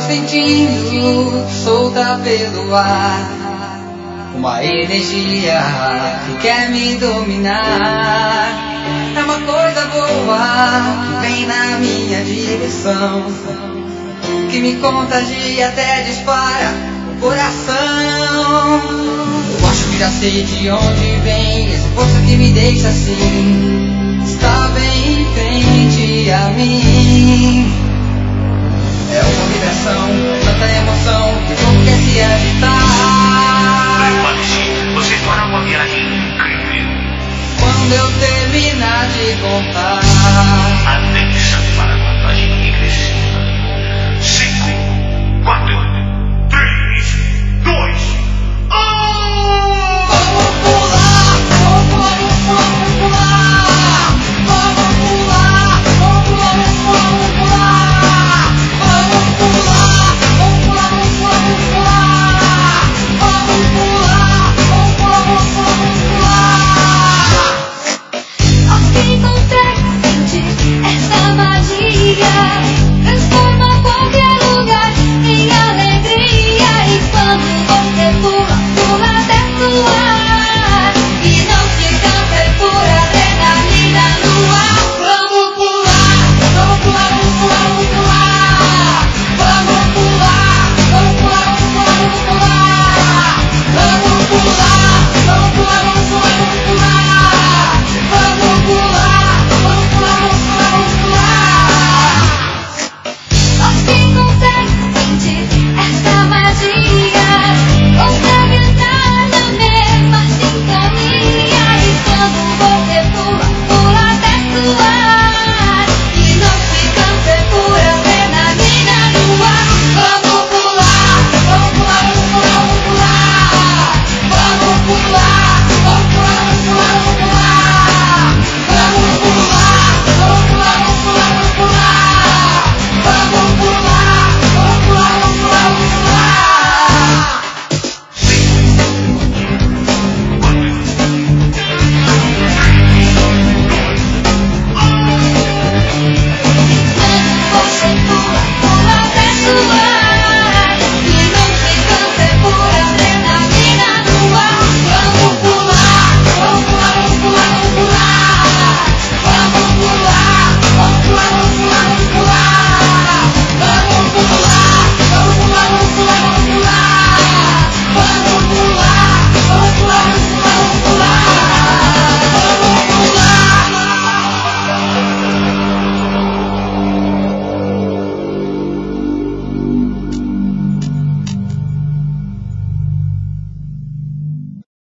sentindo, solta pelo ar, uma energia que quer me dominar. É uma coisa boa que vem na minha direção, que me contagia até dispara o coração. Eu acho que já sei de onde vem essa força que me deixa assim, está bem em frente a mim.